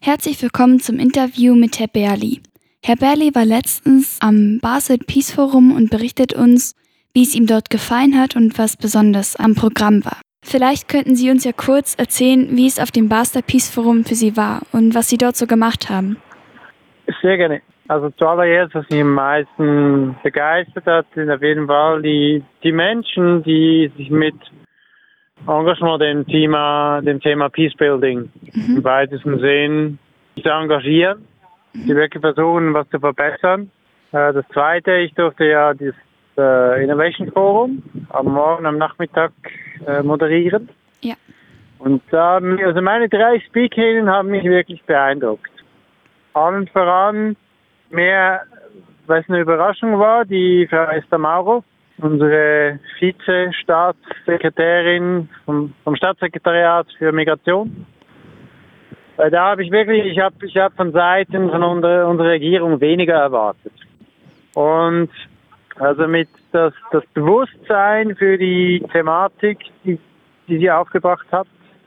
Herzlich willkommen zum Interview mit Herr Berli. Herr Berli war letztens am Basel Peace Forum und berichtet uns, wie es ihm dort gefallen hat und was besonders am Programm war. Vielleicht könnten Sie uns ja kurz erzählen, wie es auf dem Basel Peace Forum für Sie war und was Sie dort so gemacht haben. Sehr gerne. Also zuallererst, was mich am meisten begeistert hat, sind auf jeden Fall die Menschen, die sich mit Engagement dem Thema Peacebuilding im weitesten Sinn zu engagieren, die wirklich versuchen, was zu verbessern. Das Zweite, ich durfte ja das Innovation Forum am Morgen, am Nachmittag moderieren. Ja. Und also meine 3 Speakerinnen haben mich wirklich beeindruckt. Allen voran was eine Überraschung war, die Frau Esther Maurer, unsere Vize-Staatssekretärin vom Staatssekretariat für Migration. Da habe ich hab von Seiten von unserer Regierung weniger erwartet. Und also mit das Bewusstsein für die Thematik, die sie aufgebracht hat,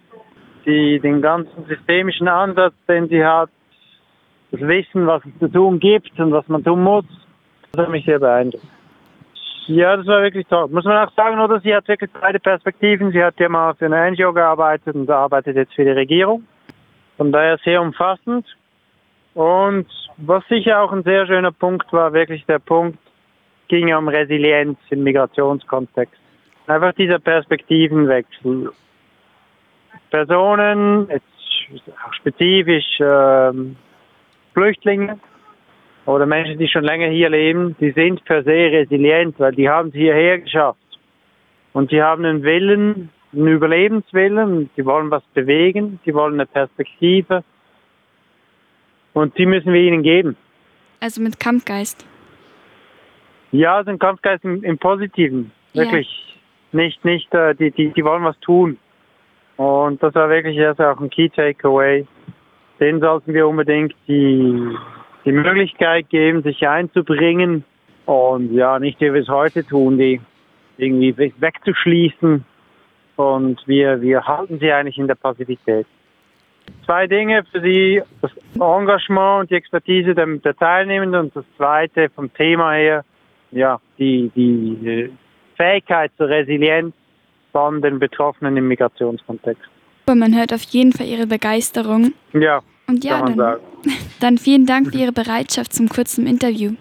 den ganzen systemischen Ansatz, den sie hat, das Wissen, was es zu tun gibt und was man tun muss, das hat mich sehr beeindruckt. Ja, das war wirklich toll. Muss man auch sagen, oder? Sie hat wirklich beide Perspektiven. Sie hat ja mal für eine NGO gearbeitet und arbeitet jetzt für die Regierung. Von daher sehr umfassend. Und was sicher auch ein sehr schöner Punkt war, wirklich der Punkt, ging um Resilienz im Migrationskontext. Einfach dieser Perspektivenwechsel. Personen, jetzt auch spezifisch Flüchtlinge oder Menschen, die schon länger hier leben, die sind per se resilient, weil die haben es hierher geschafft. Und die haben einen Willen, einen Überlebenswillen, die wollen was bewegen, die wollen eine Perspektive. Und die müssen wir ihnen geben. Also mit Kampfgeist. Ja, so ein Kampfgeist im Positiven. Wirklich. Ja. Nicht, die wollen was tun. Und das war wirklich erst auch ein Key Takeaway. Denen sollten wir unbedingt die Möglichkeit geben, sich einzubringen und ja, nicht wie wir es heute tun, die irgendwie wegzuschließen. Und wir halten sie eigentlich in der Passivität. 2 Dinge für Sie, das Engagement und die Expertise der Teilnehmenden und das Zweite vom Thema her, ja, die Fähigkeit zur Resilienz von den Betroffenen im Migrationskontext. Man hört auf jeden Fall Ihre Begeisterung. Ja, und ja, kann man sagen. Dann vielen Dank für Ihre Bereitschaft zum kurzen Interview.